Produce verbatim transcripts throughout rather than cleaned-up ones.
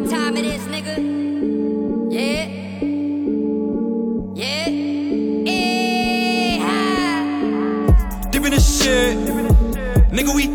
time it is, nigga. Yeah. Yeah. Yeah. Dipping the shit. Nigga, we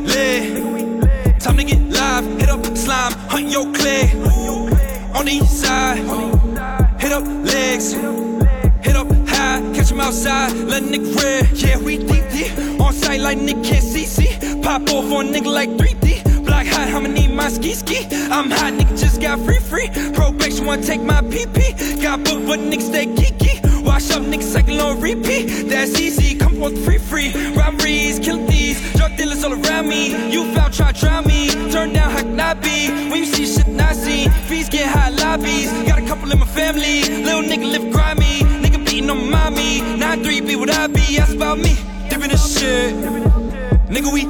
lit. Time to get live. Hit up slime, hunt your clay. On the east side. Hit up legs. Hit up high, catch him outside, let a nigga red. Yeah, we deep, deep. On sight like nigga can't see, see. Pop off on a nigga like three D. Block hot, I'ma need my ski ski. I'm hot, nigga just got free free. Probation wanna take my P P. Got booked, but niggas stay geeky. Wash up, niggas cycle on repeat. That's easy, come on free free. Robberies, kill thieves, drug dealers all around me. You foul, try drown me. Turn down, how can I be? When you see shit not seen, fees get high lobbies. Got a couple in my family, little nigga live grimy. Nigga beating on mommy, nine three be what I be, that's about me. Dipping the shit, nigga we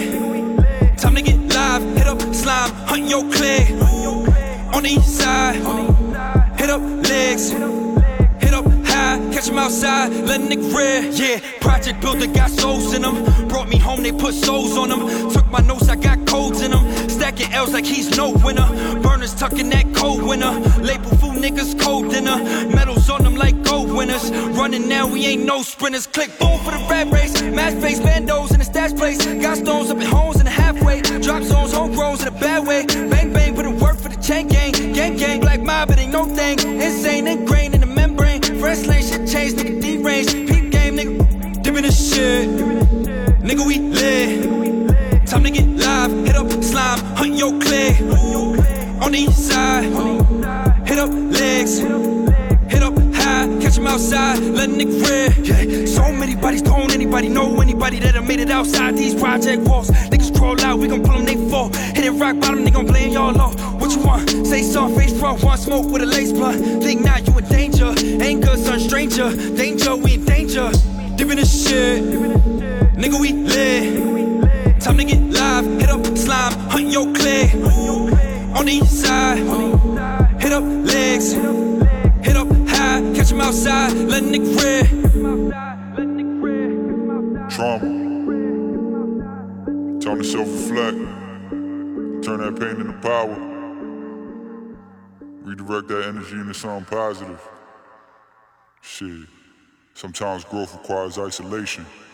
lit. Time to get live, hit up slime, hunt your clay. On the east side, hit up legs. Hit up high, catch him outside, let a nigga red. Yeah, project builder got souls in them. Brought me home, they put souls on them. Took my notes, I got codes in them. Stacking L's like he's no winner. Burners tucking that cold winner. Label fool niggas cold dinner. Medals on them like gold winners. Running now, we ain't no sprinters. Click boom for the rat race. Match face, bandos in the stash place. Got stones up at homes in the halfway. Drop zones, homegrowns in a bad way. Bang bang, put in work for the chain gang. Gang gang, black mob, it ain't no thing. Insane, ingrained in the membrane. Fresh lane, shit changed, nigga deranged. Peep game, nigga, dipping the shit. Nigga, we lit. Time to get live, hit up slime, hunt your clay. On the east side, hit up legs. Hit up high, catch him outside, let a nigga red. Yeah, so many bodies, don't anybody know anybody that done made it outside these project walls. Niggas crawl out, we gon' pull them, they fall. Hitting rock bottom, they gon' blame y'all off. What you want? Say something, face front, want smoke with a lace blunt. Think now you in danger, ain't good son, stranger. Danger, we in danger. Dipping the shit, nigga we lit. Time to get live, hit up slime, hunt your clay. On the east side, hit up legs. Hit up high, catch him outside, let a nigga red. Trauma. Time to self-reflect. Turn that pain into power. Redirect that energy into something positive. Shit. Sometimes growth requires isolation.